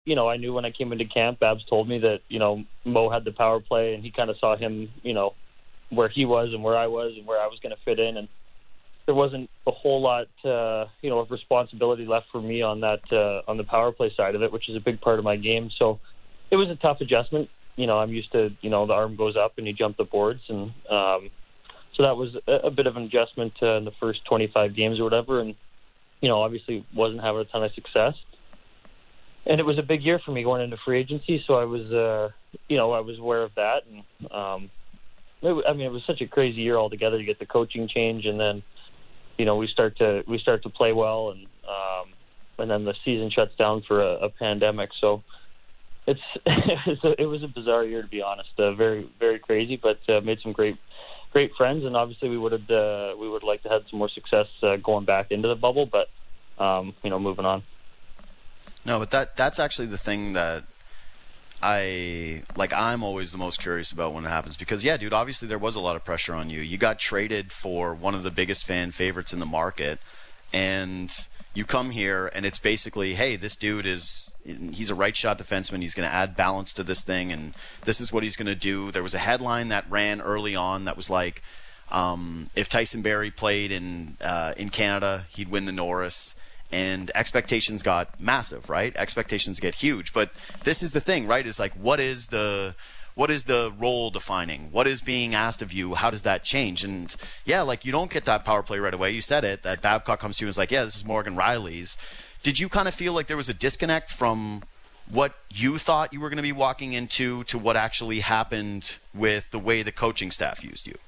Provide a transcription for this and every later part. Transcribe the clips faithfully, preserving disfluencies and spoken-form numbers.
you know, I knew when I came into camp, Babs told me that, you know, Mo had the power play, and he kind of saw him, you know, where he was and where I was and where I was going to fit in. And there wasn't a whole lot, uh, you know, of responsibility left for me on that, uh, on the power play side of it, which is a big part of my game. So it was a tough adjustment. You know, I'm used to, you know, the arm goes up and you jump the boards. And um, so that was a, a bit of an adjustment uh, in the first twenty-five games or whatever. And, you know, obviously wasn't having a ton of success. And it was a big year for me going into free agency. So I was, uh, you know, I was aware of that. And, um, it, I mean, it was such a crazy year altogether. You get the coaching change, and then, you know, we start to, we start to play well, and, um, and then the season shuts down for a, a pandemic. So it's, it was, a, it was a bizarre year, to be honest. Uh, very, very crazy, but uh, made some great, great friends. And obviously we would have, uh, we would like to have some more success uh, going back into the bubble, but, um, you know, moving on. No, but that that's actually the thing that I like. I'm always the most curious about when it happens, because yeah, dude, obviously there was a lot of pressure on you. You got traded for one of the biggest fan favorites in the market, and you come here and it's basically, hey, this dude is he's a right shot defenseman. He's going to add balance to this thing, and this is what he's going to do. There was a headline that ran early on that was like, um, if Tyson Barrie played in uh, in Canada, he'd win the Norris. And expectations got massive, right? Expectations get huge. But this is the thing, right? Is like, what is the what is the role defining? What is being asked of you? How does that change? And yeah, like, you don't get that power play right away. You said it, that Babcock comes to you and is like, yeah, this is Morgan Rielly's. Did you kind of feel like there was a disconnect from what you thought you were going to be walking into to what actually happened with the way the coaching staff used you?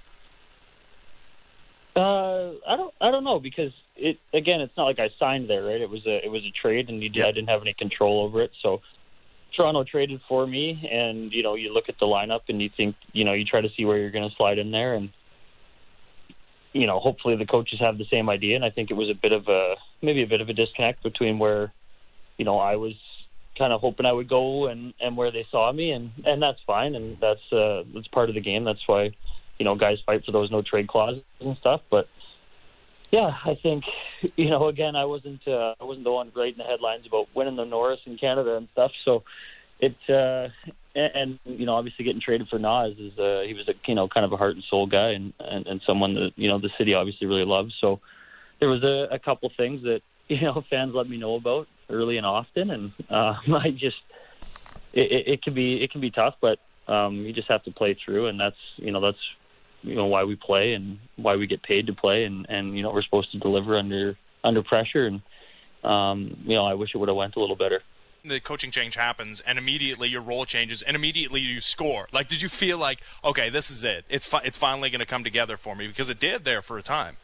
Uh, I don't, I don't know, because it again, it's not like I signed there, right? It was a, it was a trade, and you did, yep. I didn't have any control over it. So Toronto traded for me, and you know, you look at the lineup and you think, you know, you try to see where you're going to slide in there, and you know, hopefully the coaches have the same idea. And I think it was a bit of a, maybe a bit of a disconnect between where, you know, I was kind of hoping I would go and, and where they saw me, and, and that's fine, and that's uh, that's part of the game. That's why, you know, guys fight for those no trade clauses and stuff. But yeah, I think, you know, again, I wasn't uh, I wasn't the one writing the headlines about winning the Norris in Canada and stuff. So it uh, and, and you know, obviously getting traded for Nas is uh, he was a, you know, kind of a heart and soul guy, and, and, and someone that, you know, the city obviously really loves. So there was a, a couple things that, you know, fans let me know about early and often, and uh, I just it, it, it can be it can be tough, but um, you just have to play through, and that's, you know, that's you know, why we play and why we get paid to play, and, and, you know, we're supposed to deliver under, under pressure. And, um, you know, I wish it would have went a little better. The coaching change happens, and immediately your role changes, and immediately you score. Like, did you feel like, okay, this is it. It's fi- it's finally going to come together for me? Because it did there for a time.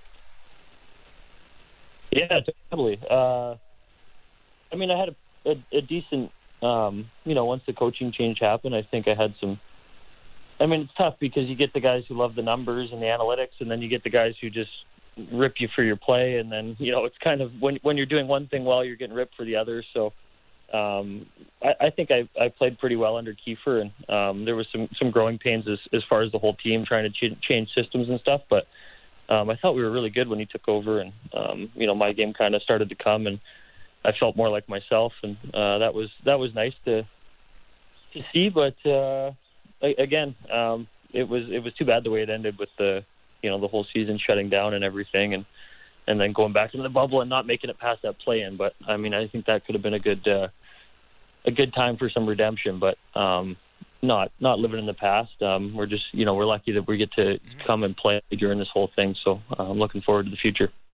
Yeah, totally. Uh, I mean, I had a, a, a decent, um, you know, once the coaching change happened, I think I had some, I mean, it's tough because you get the guys who love the numbers and the analytics, and then you get the guys who just rip you for your play. And then, you know, it's kind of when when you're doing one thing well, you're getting ripped for the other. So um, I, I think I, I played pretty well under Kiefer, and um, there was some, some growing pains as, as far as the whole team trying to ch- change systems and stuff. But um, I thought we were really good when he took over, and, um, you know, my game kind of started to come, and I felt more like myself. And uh, that was that was nice to to see. But uh Again, um, it was it was too bad the way it ended with the, you know, the whole season shutting down and everything, and, and then going back into the bubble and not making it past that play-in. But I mean, I think that could have been a good uh, a good time for some redemption, but um, not not living in the past. Um, we're just, you know, we're lucky that we get to come and play during this whole thing. So uh, I'm looking forward to the future.